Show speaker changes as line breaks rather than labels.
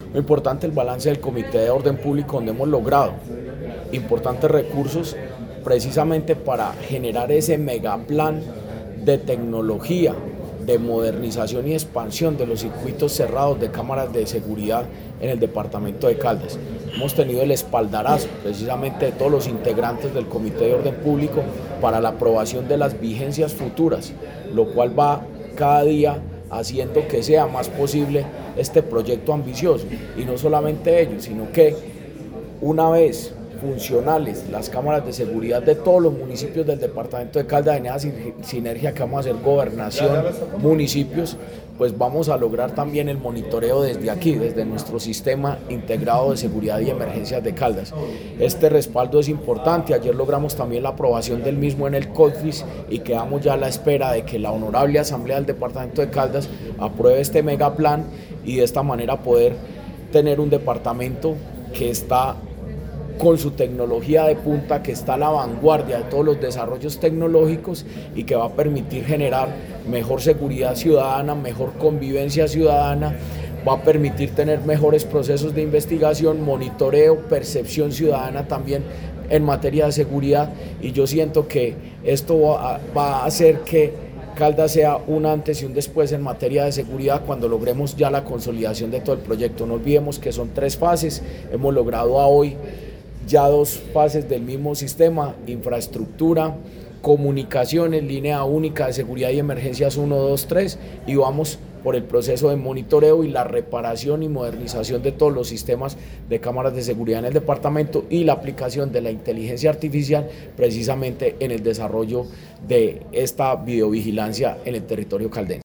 Lo importante es el balance del Comité de Orden Público, donde hemos logrado importantes recursos precisamente para generar ese megaplan de tecnología, de modernización y expansión de los circuitos cerrados de cámaras de seguridad en el departamento de Caldas. Hemos tenido el espaldarazo precisamente de todos los integrantes del Comité de Orden Público para la aprobación de las vigencias futuras, lo cual va cada día haciendo que sea más posible este proyecto ambicioso. Y no solamente ellos, sino que una vez funcionales las cámaras de seguridad de todos los municipios del departamento de Caldas, en esa sinergia que vamos a hacer gobernación, municipios, pues vamos a lograr también el monitoreo desde aquí, desde nuestro sistema integrado de seguridad y emergencias de Caldas. Este respaldo es importante. Ayer logramos también la aprobación del mismo en el CODFIS y quedamos ya a la espera de que la honorable Asamblea del departamento de Caldas apruebe este megaplan y de esta manera poder tener un departamento que está con su tecnología de punta, que está a la vanguardia de todos los desarrollos tecnológicos y que va a permitir generar mejor seguridad ciudadana, mejor convivencia ciudadana, va a permitir tener mejores procesos de investigación, monitoreo, percepción ciudadana también en materia de seguridad, y yo siento que esto va a hacer que Caldas sea un antes y un después en materia de seguridad cuando logremos ya la consolidación de todo el proyecto. No olvidemos que son 3 fases, hemos logrado a hoy ya 2 fases del mismo sistema: infraestructura, comunicaciones, línea única de seguridad y emergencias 1, 2, 3, y vamos por el proceso de monitoreo y la reparación y modernización de todos los sistemas de cámaras de seguridad en el departamento y la aplicación de la inteligencia artificial precisamente en el desarrollo de esta videovigilancia en el territorio caldense.